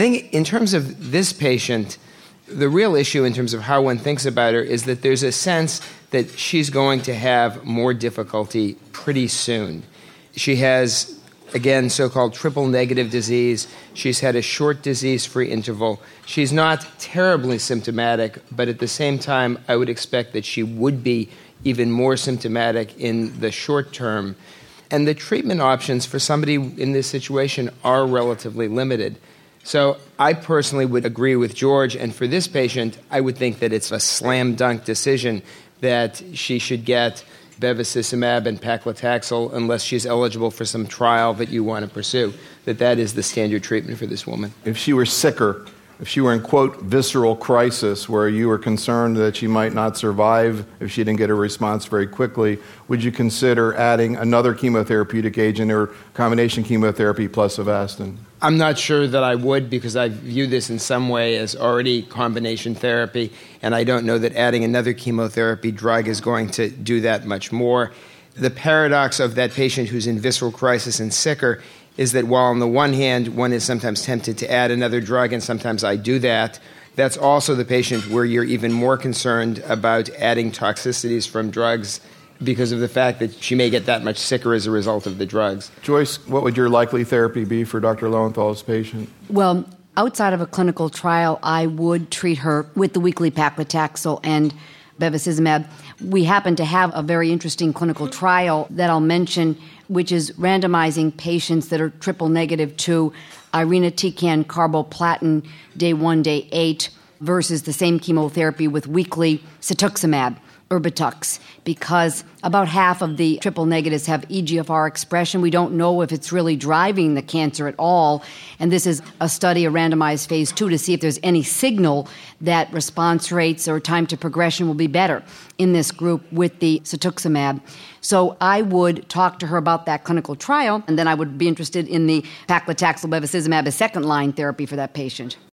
think in terms of this patient, the real issue in terms of how one thinks about her is that there's a sense that she's going to have more difficulty pretty soon. She has, again, so-called triple negative disease. She's had a short disease-free interval. She's not terribly symptomatic, but at the same time, I would expect that she would be even more symptomatic in the short term. And the treatment options for somebody in this situation are relatively limited. So I personally would agree with George, and for this patient, I would think that it's a slam-dunk decision that she should get bevacizumab and paclitaxel unless she's eligible for some trial that you want to pursue, that is the standard treatment for this woman. If she were sicker, if she were in, quote, visceral crisis, where you were concerned that she might not survive if she didn't get a response very quickly, would you consider adding another chemotherapeutic agent or combination chemotherapy plus Avastin? I'm not sure that I would, because I view this in some way as already combination therapy, and I don't know that adding another chemotherapy drug is going to do that much more. The paradox of that patient who's in visceral crisis and sicker is that while on the one hand, one is sometimes tempted to add another drug, and sometimes I do that, that's also the patient where you're even more concerned about adding toxicities from drugs because of the fact that she may get that much sicker as a result of the drugs. Joyce, what would your likely therapy be for Dr. Lowenthal's patient? Well, outside of a clinical trial, I would treat her with the weekly paclitaxel and bevacizumab. We happen to have a very interesting clinical trial that I'll mention, which is randomizing patients that are triple negative to irinotecan carboplatin day 1, day 8 versus the same chemotherapy with weekly cetuximab, Erbitux, because about half of the triple negatives have EGFR expression. We don't know if it's really driving the cancer at all. And this is a study, a randomized phase 2, to see if there's any signal that response rates or time to progression will be better in this group with the cetuximab. So I would talk to her about that clinical trial, and then I would be interested in the paclitaxel bevacizumab as second-line therapy for that patient.